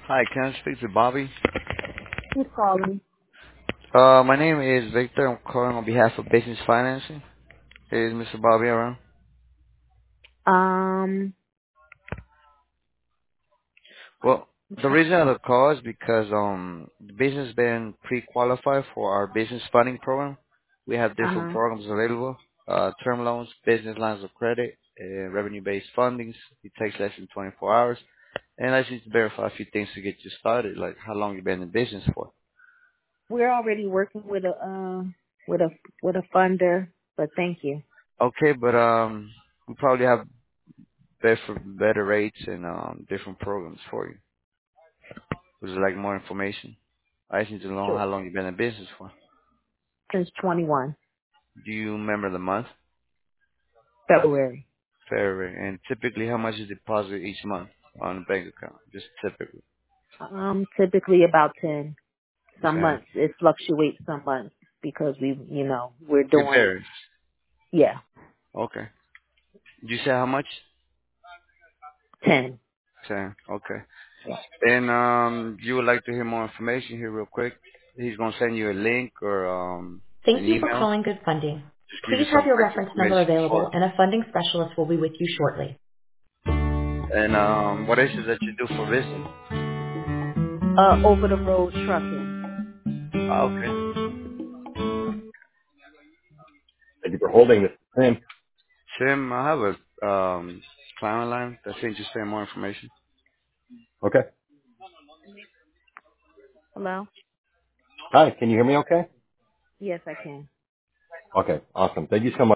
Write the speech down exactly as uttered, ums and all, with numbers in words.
Hi, can I speak to Bobby? Who's calling? Uh, my name is Victor. I'm calling on behalf of Business Financing. Is Mister Bobby around? Um, Well, the reason of the call is because um, the business been pre-qualified for our business funding program. We have uh different huh. programs available: uh, term loans, business lines of credit, uh, revenue-based fundings. It takes less than twenty-four hours. And I just need to verify a few things to get you started, like how long you been in business for. We're already working with a uh with a with a funder, but thank you. Okay, but um, we probably have better better rates and um different programs for you. Would you like more information? I just need to know Sure. how long you've been in business for. Since twenty-one Do you remember the month? February. February. And typically, how much you deposit each month on a bank account? Just typically. Um, typically about ten. Some Okay. months it fluctuates. Some months because we, you know, we're It doing varies. yeah Okay. Did you say how much? ten. Ten. Okay. And um, you would like to hear more information here real quick? He's gonna send you a link or um an Thank you for email. calling Good Funding. Just give you Please have some your quick reference number information available for. and a funding specialist will be with you shortly. And um, what is it that you do for business? Uh, over the road trucking. Ah, okay. Thank you for holding this. Sam. Tim, I have a um client line that's interested in more information. Okay. Hello. Hi, can you hear me okay? Yes, I can. Okay, awesome. Thank you so much.